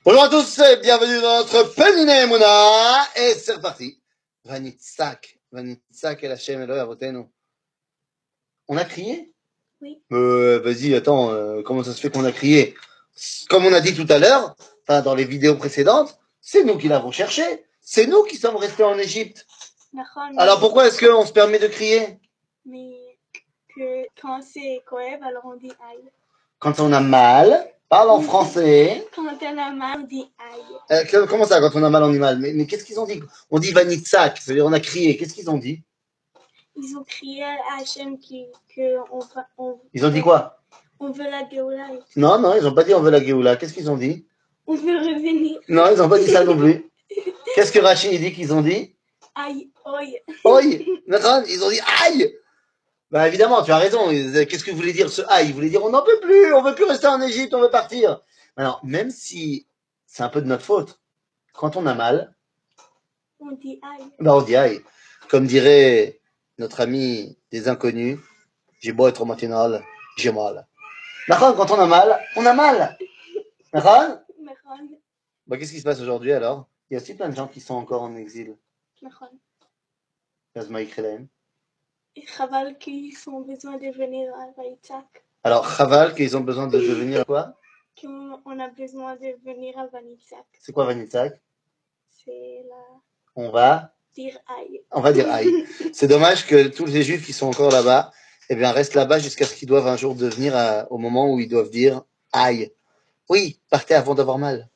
Bonjour à tous et bienvenue dans notre Penina Emouna. Et c'est reparti. Vanitzak et la Shem Elohe Avotenu. On a crié? Oui. Vas-y, attends, comment ça se fait qu'on a crié? Comme on a dit tout à l'heure, enfin dans les vidéos précédentes, c'est nous qui l'avons cherché. C'est nous qui sommes restés en Égypte. Alors pourquoi est-ce qu'on se permet de crier? Mais que quand c'est Koev, alors on dit aïe. Quand on a mal, parle en français. Quand on a mal, on dit aïe. Comment ça, quand on a mal, on dit mal? Mais qu'est-ce qu'ils ont dit? On dit Vanitzak, c'est-à-dire on a crié. Qu'est-ce qu'ils ont dit? Ils ont crié à Hachem Ils ont dit quoi? On veut la Géoula. Non, ils n'ont pas dit on veut la Géoula. Qu'est-ce qu'ils ont dit? On veut revenir. Non, ils n'ont pas dit ça non plus. Qu'est-ce que Rachid dit qu'ils ont dit? Aïe, oi. Oi. Ils ont dit aïe. Bah évidemment, tu as raison. Qu'est-ce que voulait dire ce aïe? Il voulait dire on n'en peut plus, on veut plus rester en Égypte, on veut partir. Alors, même si c'est un peu de notre faute, quand on a mal, on dit aïe. Bah on dit aïe. Comme dirait notre ami des inconnus, j'ai beau être matinal, j'ai mal. D'accord, quand on a mal, on a mal. D'accord? Bah, qu'est-ce qui se passe aujourd'hui alors? Il y a aussi plein de gens qui sont encore en exil. Yazma Ikrelen. Et Chaval qu'ils ont besoin de venir à Vanitzak. Alors, Chaval, qu'ils ont besoin de devenir quoi? Qu'on a besoin de venir à Vanitzak. C'est quoi Vanitzak? C'est la... On va dire aïe. On va dire aïe. C'est dommage que tous les juifs qui sont encore là-bas, eh bien, restent là-bas jusqu'à ce qu'ils doivent un jour devenir au moment où ils doivent dire aïe. Oui, partez avant d'avoir mal.